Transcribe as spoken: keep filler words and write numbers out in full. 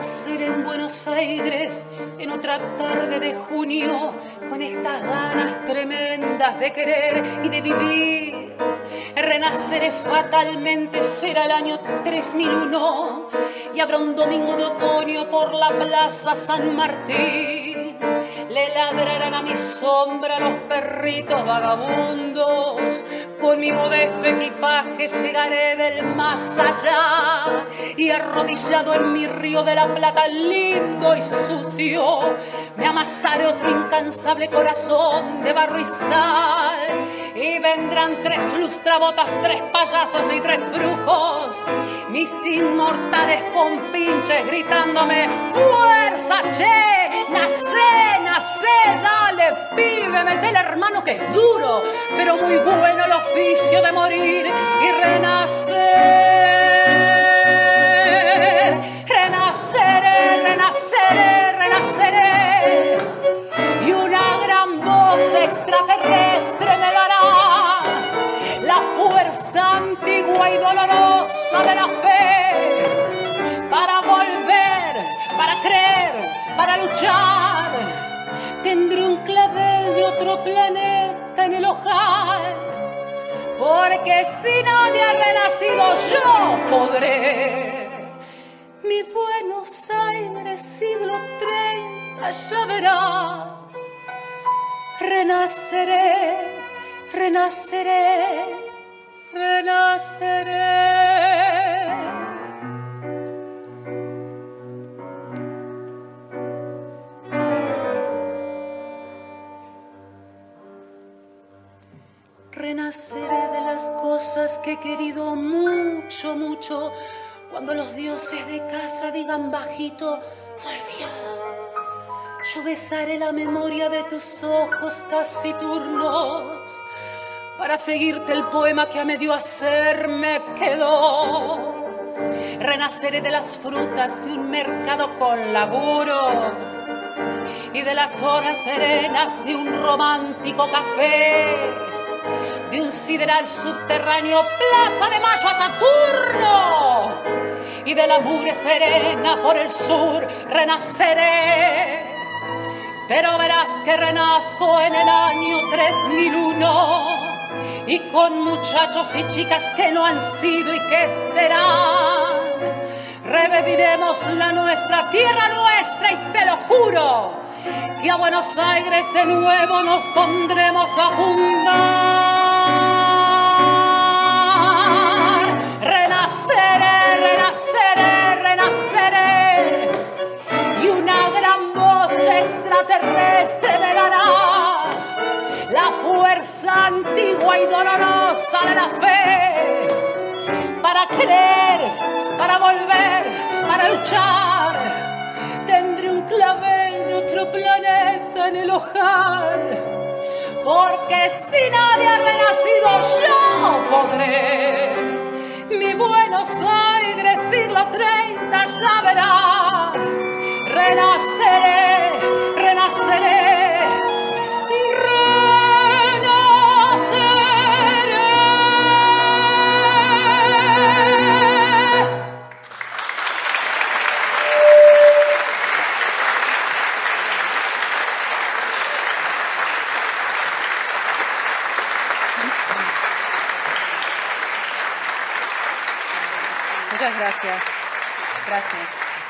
Renacer en Buenos Aires en otra tarde de junio, con estas ganas tremendas de querer y de vivir. Renaceré fatalmente, será el año tres mil uno y habrá un domingo de otoño por la plaza San Martín. Le ladrarán a mi sombra los perritos vagabundos. Con mi modesto equipaje llegaré del más allá y arrodillado en mi río de la Plata lindo y sucio me amasaré otro incansable corazón de barro y sal. Y vendrán tres lustrabotas, tres payasos y tres brujos, mis inmortales compinches gritándome: ¡fuerza, che! ¡Nacé, nacé! ¡Dale, pibe! ¡Metele, hermano, que es duro! Pero muy bueno el oficio de morir y renacer. Renaceré, renaceré, renaceré. Y una gran voz extraterrestre me dará la fuerza antigua y dolorosa de la fe para volver, para creer, para luchar. Tendré un clavel de otro planeta en el ojal, porque si nadie ha renacido yo podré. Mi Buenos Aires siglo treinta, ya verás. Renaceré, renaceré, renaceré. Renaceré de las cosas que he querido mucho, mucho. Cuando los dioses de casa digan bajito: volvió. Yo besaré la memoria de tus ojos taciturnos para seguirte el poema que a medio hacer me quedó. Renaceré de las frutas de un mercado con laburo y de las horas serenas de un romántico café, de un sideral subterráneo Plaza de Mayo a Saturno y de la mugre serena por el sur. Renaceré, pero verás que renazco en el año tres mil uno y con muchachos y chicas que no han sido y que serán. Reviviremos la nuestra, tierra nuestra, y te lo juro que a Buenos Aires de nuevo nos pondremos a fundar. Renaceré, renaceré, renaceré, y una gran voz extraterrestre me dará la fuerza antigua y dolorosa de la fe para creer, para volver, para luchar. Tendré un clavel de otro planeta en el ojal, porque si nadie ha renacido yo podré. Mi Buenos Aires siglo treinta, ya verás. Renaceré, renaceré, renaceré. Muchas gracias. Gracias.